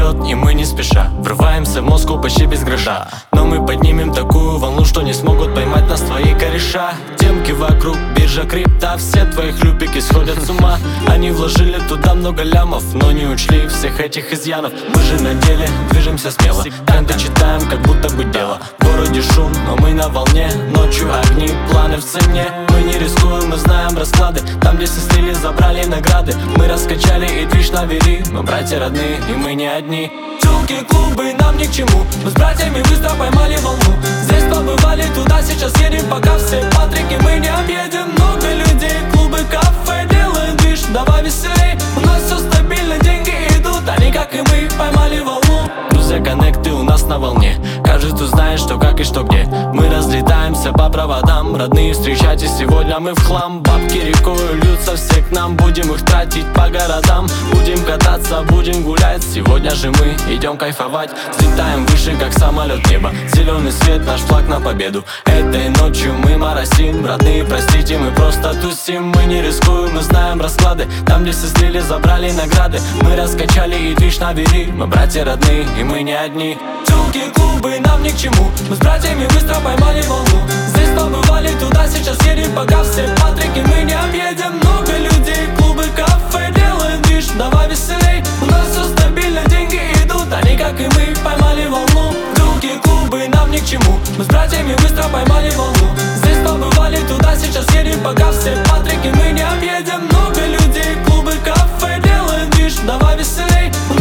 вперед, и мы не спеша врываемся в Москву почти без гроша. Но мы поднимем такую волну, что не смогут поймать нас твои кореша. Демки вокруг, биржа, крипта, все твои хлюпики сходят с ума. Они вложили туда много лямов, но не учли всех этих изъянов. Мы же на деле движемся смело, тренды читаем, как будто бы дело. В городе шум, но мы на волне, ночью огни, планы в цене. Мы не рискуем, мы знаем расклады, там, где слили, забрали награды. Мы раскачали и движ навели, мы братья родные, и мы не одни. Тёлки, клубы нам ни к чему, мы с братьями быстро поймали волну. Здесь побывали, туда сейчас едем, пока все патрики мы не объедем. Много людей, клубы, кафе, делаем движ, давай веселей. У нас все стабильно, деньги идут, они как и мы поймали волну. Друзья, коннекты у нас на волне, каждый тут знает, что как и что где. Мы разлетаемся по проводам, родные, встречайтесь, сегодня мы в хлам. Бабки рекою льются все к нам, будем их тратить по городам. Будем кататься, будем гулять, сегодня же мы идем кайфовать. Взлетаем выше, как самолет неба, зеленый свет, наш флаг на победу. Этой ночью мы моросим, родные, простите, мы просто тусим. Мы не рискуем, мы знаем расклады, там, где все слили, забрали награды. Мы раскачали и движ навели, мы братья родные, и мы не одни. Тёлки, клубы нам ни к чему, мы с братьями быстро поймали волну. Здесь побывали, туда сейчас едем, пока все патрики мы не объедем. Много людей, клубы, кафе, делаем движ, давай веселей. У нас все стабильно, деньги идут, они как и мы поймали волну. Тёлки, клубы нам ни к чему, мы с братьями быстро поймали волну. Здесь побывали, туда сейчас едем, пока все патрики мы не объедем. Много людей, клубы, кафе, делаем движ, давай веселей.